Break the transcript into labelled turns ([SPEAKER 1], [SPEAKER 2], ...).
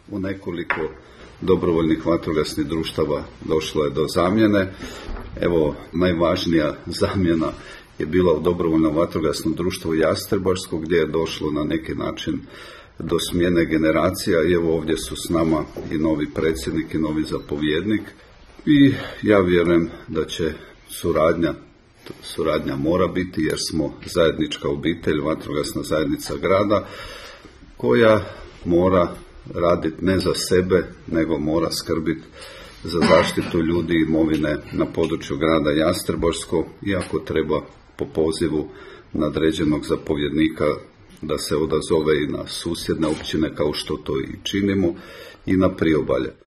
[SPEAKER 1] u nekoliko dobrovoljnih vatrogasnih društava došlo je do zamjene. Evo, najvažnija zamjena je bila u dobrovoljnom vatrogasnom društvu Jastrebarsko, gdje je došlo na neki način do smjene generacija i evo ovdje su s nama i novi predsjednik i novi zapovjednik i ja vjerujem da će suradnja mora biti jer smo zajednička obitelj, vatrogasna zajednica grada koja mora raditi ne za sebe nego mora skrbiti za zaštitu ljudi i imovine na području grada Jastrebarsko, iako treba po pozivu nadređenog zapovjednika da se odazove i na susjedne općine kao što to i činimo i na priobalje.